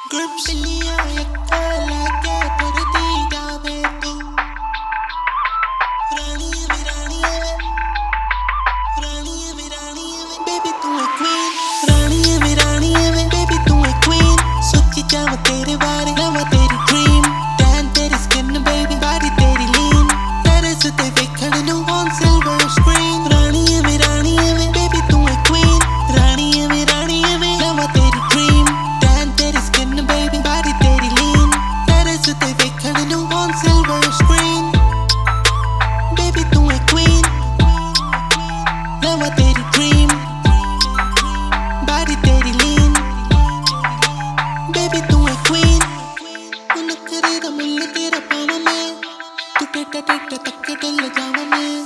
Grips लिया यक्का लाके करती जावे तू रानी है वे रानी है वे रानी है वे रानी है वे baby तू है queen रानी है वे रानी है वे baby तू है queen सोची जावा तेरे बारे लवा तेरी dream tan तेरी skin baby body तेरी lean तेरे से ते वेखण नू on silver screen रानी है वे baby तू है queen रानी है वे लवा तेरी dream tan तेरी skin baby body तेरी lean तेरे से ते वेखण नू on silver screen baby तू है queen लवा तेरी dream body तेरी lean baby तू है queen मन करे दा मुल्ल तेरा पावा मैं तू टेटा टेटा तक डल जावा मैं